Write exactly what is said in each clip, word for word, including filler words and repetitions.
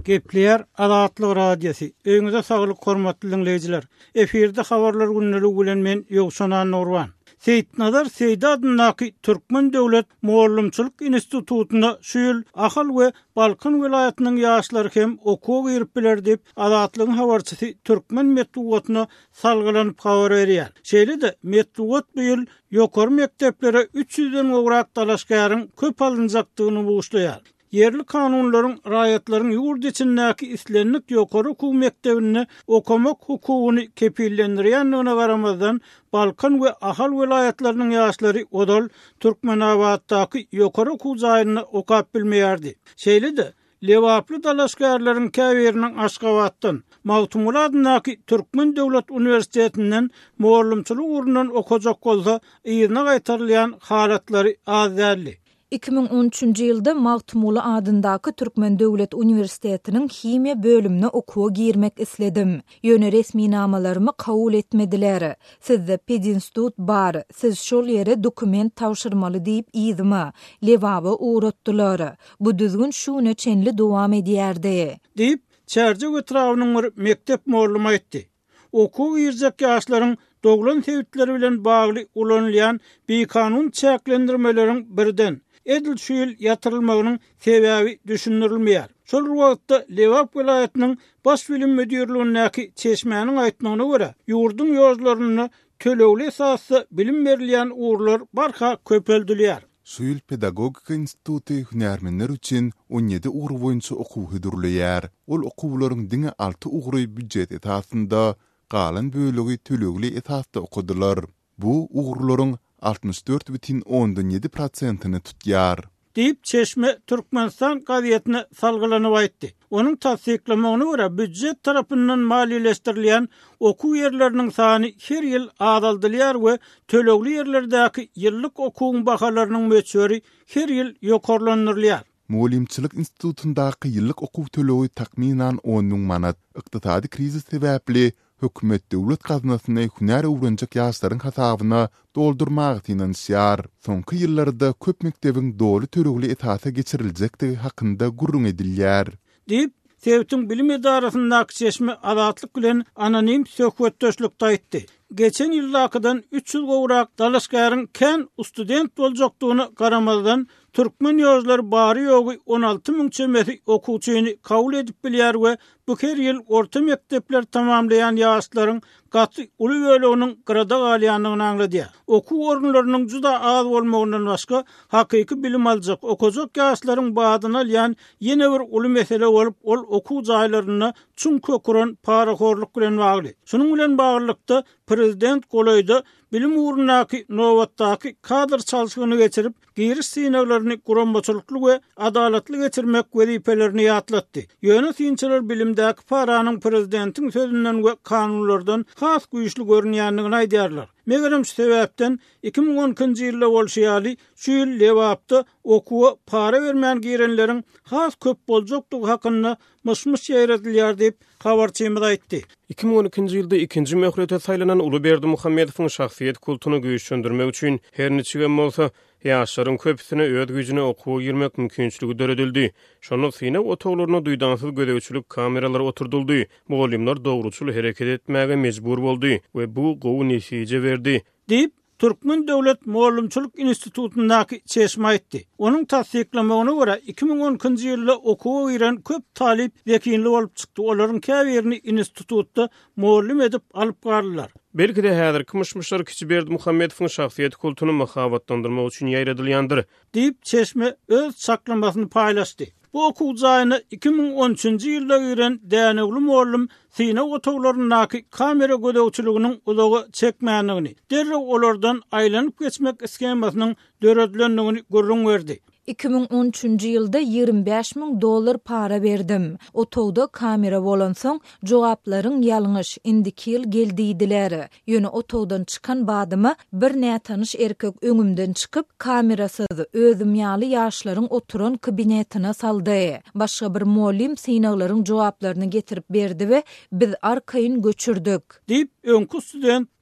Gepleyer Azatlyk radiosu. Öňüňize saglyk hormatly dinleýijiler. Eferde habarlar günnäli bilen men Ýogşan Nurwan. Seyitnazar Seyda adyndaky Türkmen Döwlet Muallimçilik Institutuna şu ýyl Ahal we Balkan welaýatynyň ýaşlary hem okuw girip biler dep Azatlygyň habarçysy Türkmen Medeniýetyne salgylanyp habar berýär. Şeýle-de Medeniýet bu ýyl ýokary mekteplere üç yüzden gowrak dalaşgaryň köp alınjakdygyny buýuşlaýar. Yerli kanunlaryň, raýatlaryň ýurt içindäki islenlik ýokary okuw mektebine okamak hukugyny kepillendirýändigine garamazdan Balkan we Ahal welaýatlarynyň ýaşlary odal Türkmenabatdaky ýokary okuw jaýyny okap bilmeýärdi. Şeýle-de lewaply dalaşgarlaryň käbiriniň Aşgabatdan Mawtumul adyndaky Türkmen Döwlet Uniwersitetinden muallimçilik urundan okajak bolsa, ýerine gaýtarylýan halatlary az däldi. iki bin on üçünji ýylda Mawtumul adyndaky Türkmen Döwlet Uniwersitetining himiýa bölümine okuwa girmek isledim. Ýöne resmi namalarymy kabul etmediler. Sizde pedinstitut bar, siz şol ýere dokument tawşyrmaly diýip ýyzyma, lewaba uğratdylar. Bu düzgün şuna çenli dowam edýärdi. Diýip çärje götüräwiniň bir mektep muallimy aýtdy. Okuw ýerjek ýaşlaryň doglan sebitleri bilen bagly ulanylýan bir kanun çäklendirmeleriň birden edil şu ýyl ýatyrylmagynyň sebäbi düşündirilmeýär. Şol wagtda Lewap welaýatynyň baş bilim müdürligindäki çeşmäniň aýtmagyna görä, ýurdun ýozlaryny tölegli esasda bilim berilýän uğurlar barha köpeldilýär. Şu ýyl Pedagogika Instituty hünärmenler üçin on ýedi ugur boýunça okuw hödürlýär. Ol okuwlaryň diňe alty ugury büdjet etasynda, galan bölegi tölegli esasda okudylar. Bu ugurlaryň altmış dört bitin ondan yedi prosentyny tutýar. Diýip Çeşme Türkmenistan gazetine salgylanyp aýtdy. Onuň tasdiklamagyna görä büdjet tarapyndan maliýeleşdirilýän okuw ýerleriniň sany her ýyl azaldylýar we tölegli ýerlerdäki ýyllyk okuwyň bahalarynyň möçberi her ýyl ýokarlandyrylýar. Muallimçilik institutundaky ýyllyk okuw tölegi takminan on ming manat. Ykdysady krizis sebäpli hökümet döwlet gaznasyny hünär öwrenjek ýaşlaryň hasabyna doldurmak finansiýar. Soňky ýyllarda köp mektebiň dolu töregli etasa geçiriljekdigi hakynda gurrun edilýär. Diýip Sewitiň bilim edarasyndaky Çeşme Azatlyk bilen anonim söhbetdeşlikde aýtdy. Geçen ýyldakydan üç yüz gowrak dalaşgaryň kän student boljakdygyny garamazdan Türkmen ýozlary bary ýogy on alty ming çemesi okuwçyny kabul edip bilýär we bu her ýyl orta mektepler tamamlayan ýaşlaryň gaty uly böleginiň grada galýanlygyny aňladýar. Okuw orunlarynyň juda az bolmagyndan başga hakyky bilim aljak okajak ýaşlaryň badyna alýan ýene bir uly mesele bolup ol okuw jaýlaryna çuň köküren paraxorluk bilen bagly. Şunuň bilen baglykda prezident golaýda bilim urundaky nowatdaky kadr çalşygyny geçirip giriş synaglaryny gurambaçylykly we adalatly geçirmek wezipelerini ýatlatdy. Ýöne synçylar bilimdäki paranyň prezidentiň sözünden we kanunlardan has güýçli görünýändigini aýdýarlar. Megerem şu sebäpden iki bin on ikinji ýylda bolşýaly şu ýyl lewapda okuwa para bermän girenleriň has köp boljakdygy hakynda mysmys ýeredilýär diýip habarçymyz aýtdy. iki bin on ikinji ýylda ikinji möhrete saýlanan Ulyberdi Muhammedowyň şahsiýet kultuny güýçlendirmek üçin her neçe bolsa ýaşlaryň köpüsine öz güýjüne okuwa girmek mümkinçiligi döredildi. Şonu syna otoglaryna duýdansyz gödäwçilik kameralary oturduldy. Muallimler dogruçul hereket etmäge mejbur boldy we bu gowy netije berdi. Diýip Türkmen Döwlet Muallimçilik Institutundaky Çeşme aýtdy. Onuň tasdiklamagyna görä iki bin on ikinji ýylda okuwa giren köp talip wekinli bolup çykdy. Olaryň käbirini institutda muallim edip alyp gardylar. Belki de häzirki myşmyşlar Kiçiberdi Muhammedowyň şahsiýet kultuny mahabatlandyrmak üçin ýaýradylýandyr. Diýip Çeşme öz saklamasyny paýlaşdy. Bu okuw jaýyny iki bin on üçünji ýylda giren dänegli muallim syna otoglarynaky kamera gödäwçiliginiň uzagy çekmänligini, derrew olardan aýlanyp geçmek iskemasynyň döredilendigini görüň berdi. iki bin on üçünji ýylda ýygrimi beş ming dollar para berdim. Otogda kamera bolan soň jogaplaryň ýalňyş, indiki ýyl geldiýdiler. Ýöne otogdan çykan badyma bir näme tanış erkek öňümden çykyp kamerasyz özüm ýaly ýaşlaryň oturan kabinetina saldy. Başga bir muallim synaglaryň jogaplaryny getirip berdi we biz arkaýyn göçürdük. Diýip öňkü student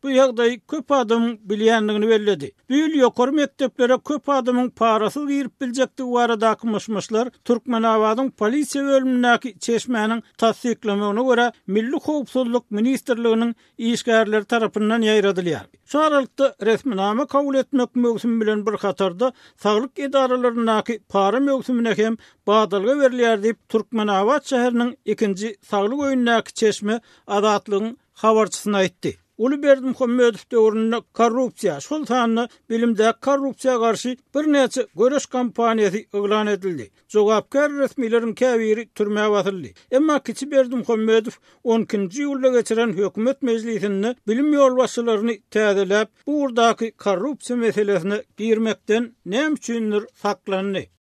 bu ýagdaý köp adam bilýändigini belledi. Büýül ýokary mekteplere köp adamyň parasy girip biljekdigi baradaky myşmyşlar Türkmenabadyň polisiýa bölümindäki çeşmäniň tasdiklemegine görä Milli Howpsuzlyk Ministrliginiň işgärleri tarapyndan ýaýradylýar. Şu aralykda resminame kabul etmek mögsüm bilen bir hatarda saglyk edaralarynyňky para mögsümine hem badalga berilýär diýip Türkmenabad şäheriniň ikinji saglyk öýündäki çeşme adatlygyň habarçysyna aýtdy. Ulyberdi Muhammedow döwründe korrupsiýa, şol sanyny bilimde korrupsiýa garşy bir näçe göreş kampaniýasy eglan edildi. Jogapkar resmiýetiň käbiri türmäge batyryldy. Emma Kiçiberdi Muhammedow on ikinji ýylda geçiren hökümet mejlisinde bilim ýolbaşçylaryny täzeläp bu urdaky korrupsiýa meselesine girmekden näme üçindir saklandy.